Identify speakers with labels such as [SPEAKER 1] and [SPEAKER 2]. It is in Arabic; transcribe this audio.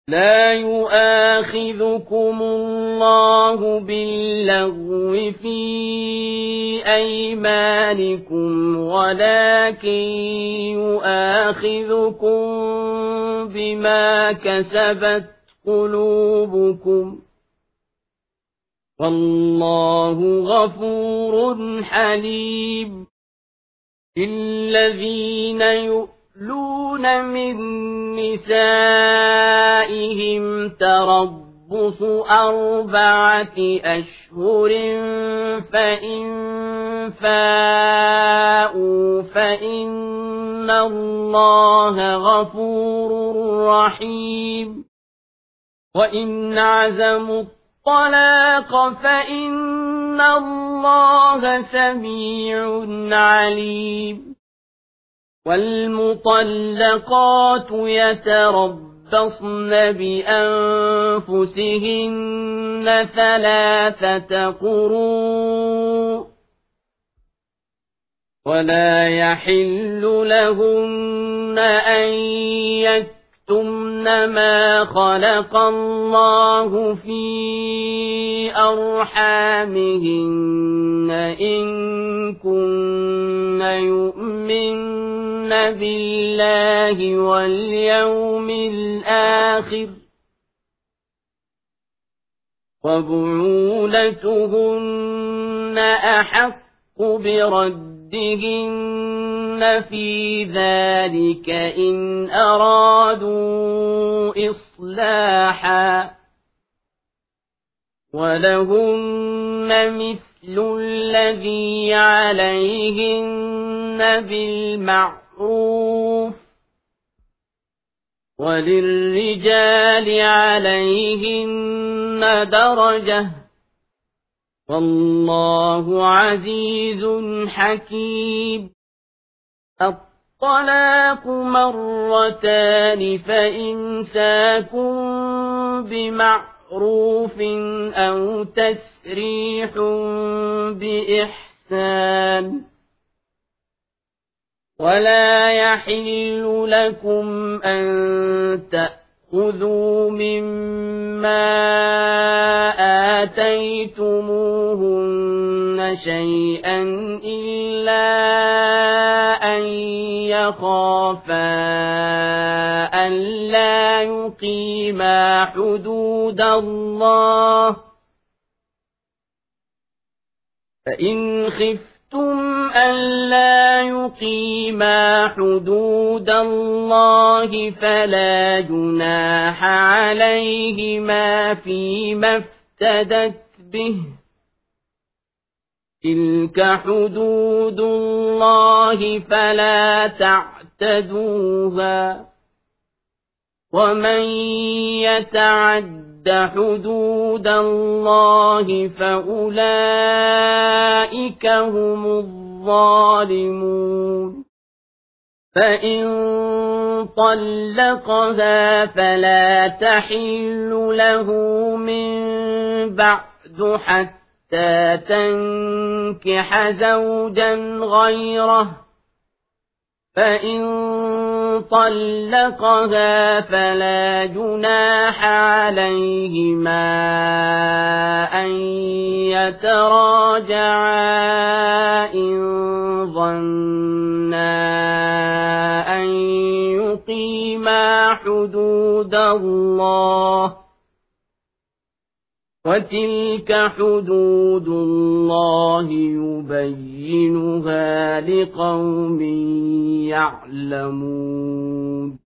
[SPEAKER 1] لا يؤاخذكم الله باللغو في أيمانكم ولكن يؤاخذكم بما كسبت قلوبكم والله غفور حليم الذين يؤلون من نسائهم تربص 4 أشهر فإن فاءوا فإن الله غفور رحيم وإن عزموا الطلاق فإن الله سميع عليم والمطلقات يتربصن بأنفسهن 3 قروء ولا يحل لهن أن يكتمن ما خلق الله في أرحامهن إن كن يؤمن بالله واليوم الآخر وبعولتهن أحق بردهن في ذلك إن أرادوا إصلاحا ولهن مثل الذي عليهن بالمعروف وللرجال عليهن درجة والله عزيز حكيم الطلاق 2 فإمساك بمعروف أو تسريح بإحسان ولا يحل لكم أن تأخذوا مما آتيتموهن شيئا إلا أن يخافا ألا يقيما حدود الله فإن خفتم ألا يقيما حدود الله فلا جناح عليهما فيما افتدت به تلك حدود الله فلا تعتدوها ومن يتعد حدود الله فأولئك هم الظالمون فإن طلقها فلا تحل له من بعد حتى تنكح زوجا غيره فإن طلقها فلا جناح عليهما أن يتراجعا إن ظنا أن يقيما حدود الله وتلك حدود الله يبينها لقوم يعلمون